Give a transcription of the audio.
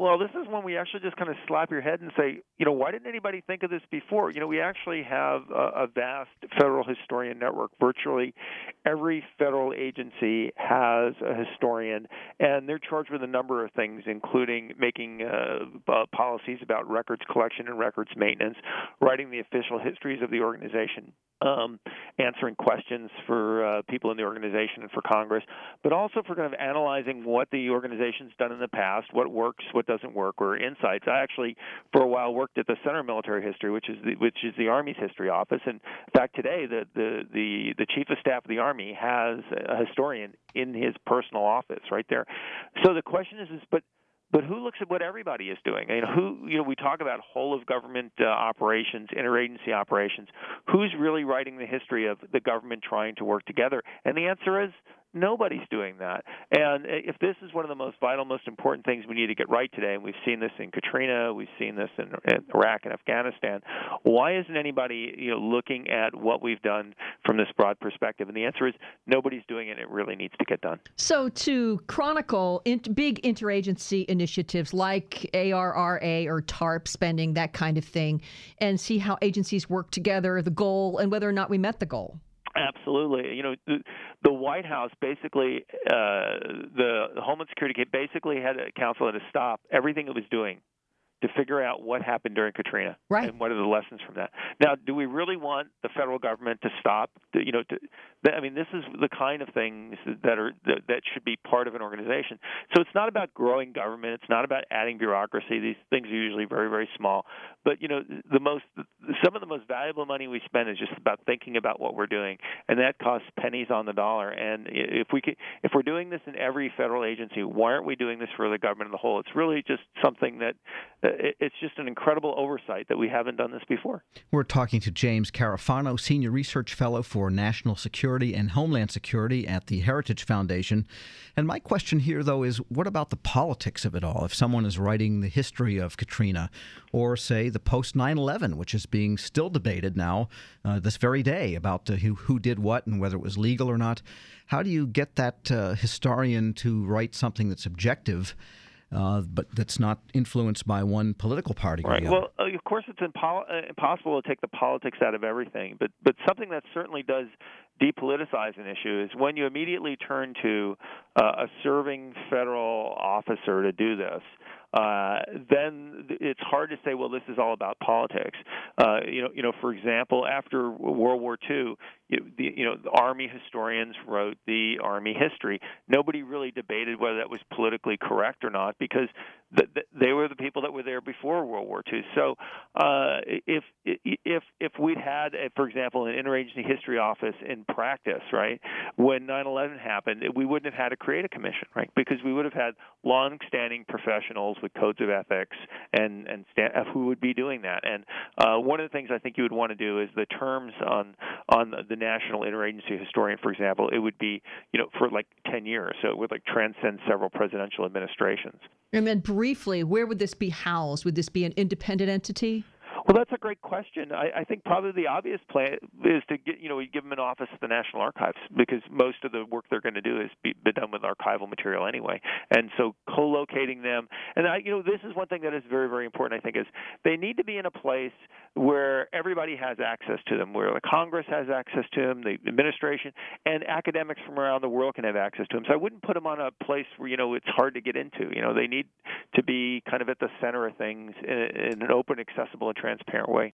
Well, this is when we actually just kind of slap your head and say, why didn't anybody think of this before? We actually have a vast federal historian network. Virtually every federal agency has a historian, and they're charged with a number of things, including making policies about records collection and records maintenance, writing the official histories of the organization, answering questions for people in the organization and for Congress, but also for kind of analyzing what the organization's done in the past, what works, what doesn't work, or insights. I actually, for a while, worked at the Center of Military History, which is the Army's history office. And in fact, today, the Chief of Staff of the Army has a historian in his personal office right there. So the question is but who looks at what everybody is doing? We talk about whole of government operations, interagency operations. Who's really writing the history of the government trying to work together? And the answer is nobody's doing that. And if this is one of the most vital, most important things we need to get right today, and we've seen this in Katrina, we've seen this in Iraq and Afghanistan, why isn't anybody looking at what we've done from this broad perspective? And the answer is nobody's doing it. It really needs to get done. So to chronicle big interagency initiatives like ARRA or TARP spending, that kind of thing, and see how agencies work together, the goal, and whether or not we met the goal. Absolutely. The White House basically, the Homeland Security basically had a council to stop everything it was doing to figure out what happened during Katrina, right, and what are the lessons from that. Now, do we really want the federal government to stop? This is the kind of things that should be part of an organization. So it's not about growing government. It's not about adding bureaucracy. These things are usually very, very small. But some of the most valuable money we spend is just about thinking about what we're doing, and that costs pennies on the dollar. And if we're doing this in every federal agency, why aren't we doing this for the government as a whole? It's really just something that it's just an incredible oversight that we haven't done this before. We're talking to James Carafano, Senior Research Fellow for National Security and Homeland Security at the Heritage Foundation. And my question here, though, is what about the politics of it all? If someone is writing the history of Katrina, or, say, the post 9/11, which is being still debated now this very day about who did what and whether it was legal or not, how do you get that historian to write something that's objective, but that's not influenced by one political party? Right. Well, of course, it's impossible to take the politics out of everything, but something that certainly does depoliticize an issue is when you immediately turn to a serving federal officer to do this. Then it's hard to say, well, this is all about politics. For example, after World War II, the Army historians wrote the Army history. Nobody really debated whether that was politically correct or not because they were the people that were there before World War II. So if we'd had, for example, an interagency history office in practice, right, when 9/11 happened, we wouldn't have had to create a commission, right, because we would have had long-standing professionals with codes of ethics and who would be doing that. And one of the things I think you would want to do is the terms on the National Interagency Historian, for example, it would be for like 10 years, so it would transcend several presidential administrations. And then briefly, where would this be housed? Would this be an independent entity? Well, that's a great question. I think probably the obvious plan is to give them an office at the National Archives because most of the work they're going to do is be done with archival material anyway. And so co-locating them, and this is one thing that is very, very important, I think, is they need to be in a place where everybody has access to them, where the Congress has access to them, the administration, and academics from around the world can have access to them. So I wouldn't put them on a place where, it's hard to get into. They need to be kind of at the center of things in an open, accessible, and transparent way.